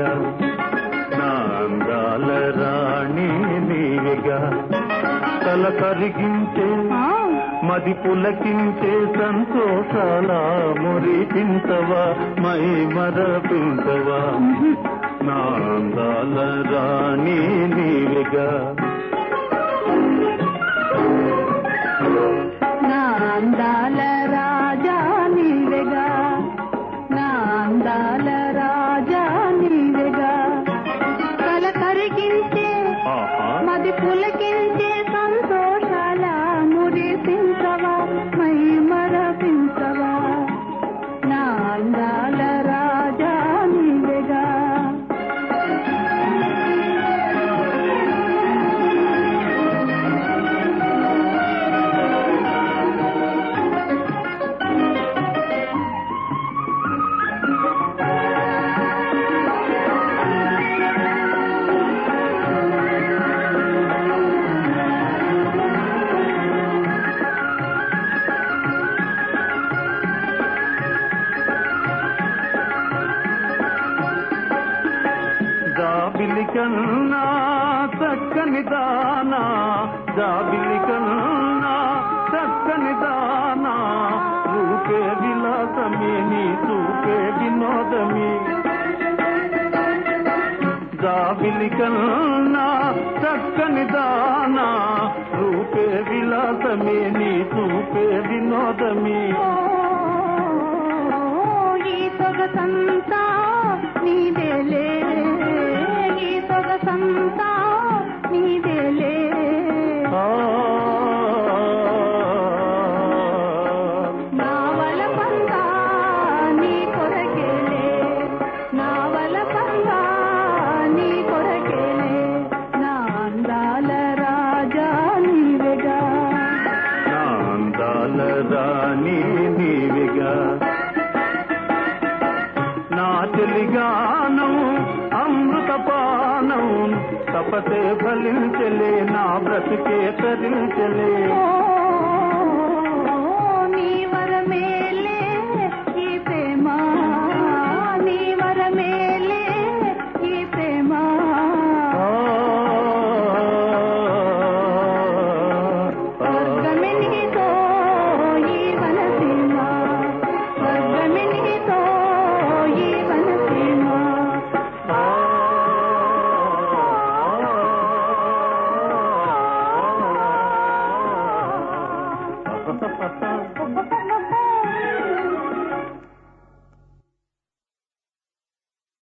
నా అందాల రాణి నీవెగా తల కరిగించే మది పులకించే సంతోషాల మురిపించవా మై మరపించవా నా అందాల రాణి నీవెగా నా అందాల రాజా నీవెగా నా అందాల రాజా నీవెగా తల కరిగించే మది పులకించే సంతోషాల మురిపించవా మై మరపించవా నా అందాల రాజా నీవెగా జాబిలి కన్నా చక్కని దానా జాబిలి కన్నా చక్కని దానా రూపే విలాసమే నీ చూపే వినోదమే జాబిలి కన్నా చక్కని దానా రూపే విలాసమే నీ చూపే వినోదమే ఈ సొగసంతా నీదేలే ఈ సొగసంతా నీదేలే నా వలపంగా నీ కొరకేలే నా వలపంగా నీ కొరకేలే నా అందాల రాజా నీవెగా నా అందాల రాణి నీవెగా నా చెలిగానం అమృతపానం తపతే ఫలించలే నా బ్రతికే తరించలే నీ వరమేలే ఈ ప్రేమ నీ వరమేలే ఈ ప్రేమ స్వర్గమినితో ఈ వనసీమ స్వర్గమినితో ఈ వనసీమ ha ha ha